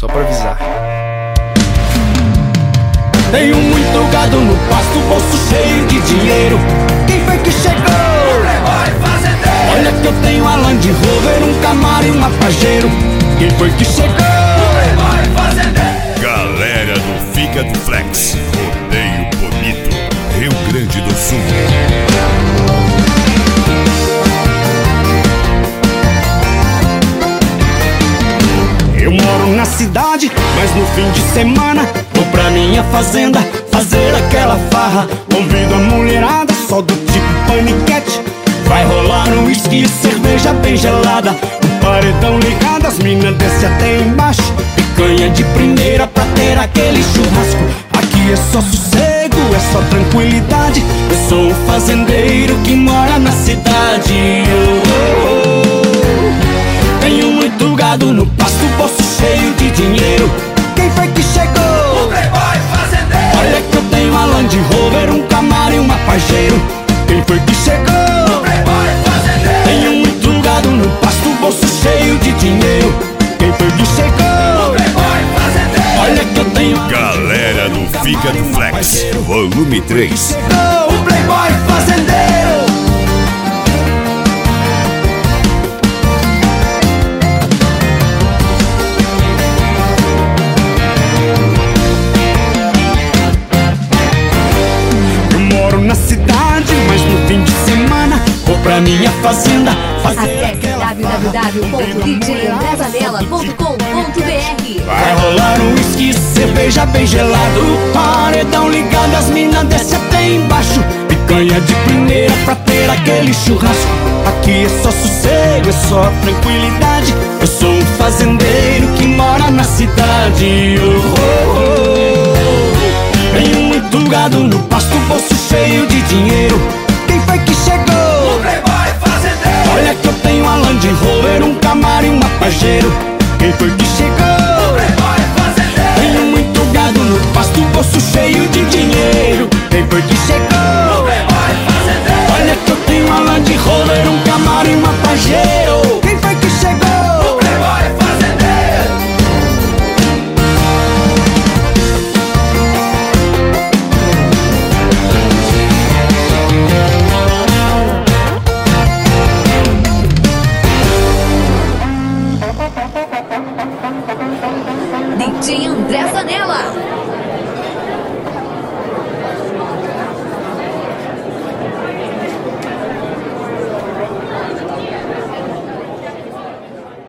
Só pra avisar. Tenho muito gado no pasto, bolso cheio de dinheiro. Quem foi que chegou? O Playboy fazendeiro. Olha que eu tenho a Land Rover, um Camaro e uma Pajero. Quem foi que chegou? O Playboy fazendeiro. Galera do Fígado Flex, Rodeio Bonito, Rio Grande do Sul. Eu moro na cidade, mas no fim de semana vou pra minha fazenda fazer aquela farra. Convido a mulherada, só do tipo paniquete. Vai rolar um uísque e cerveja bem gelada. O paredão ligado, as minas desce até embaixo. Picanha de primeira pra ter aquele churrasco. Aqui é só sossego, é só tranquilidade. Eu sou um fazendeiro que mora na cidade. Tenho muito gado no pasto, bolso cheio de dinheiro. Quem foi que chegou? O Playboy fazendeiro. Olha que eu tenho a Land Rover, um Camaro e uma Pajero. Quem foi que chegou? O Playboy fazendeiro. Tenho muito gado no pasto, bolso cheio de dinheiro. Quem foi que chegou? O Playboy fazendeiro. Olha que eu tenho a Galera do Fígado Flex, volume 3. chegou o Playboy fazendeiro. Na cidade, mas no fim de semana vou pra minha fazenda fazer Acesse www.djandrezanella.com.br. Vai rolar um uísque, cerveja bem gelado. O paredão ligado, as minas desce até embaixo. Picanha de primeira pra ter aquele churrasco. Aqui é só sossego, é só tranquilidade. Eu sou um fazendeiro que mora na cidade. Tenho muito gado no pasto, bolso cheio de dinheiro. Quem foi que chegou? O Playboy fazendeiro. Olha que eu tenho a Land Rover, um Camaro e uma Pajero. Quem foi que chegou? O Playboy fazendeiro. Tenho muito gado no pasto, bolso cheio de dinheiro. Quem foi que chegou? O Playboy fazendeiro. Olha que eu tenho a Land Rover, um Camaro e uma Pajero. Quem foi que chegou? O Playboy fazendeiro. DJ André Zanella.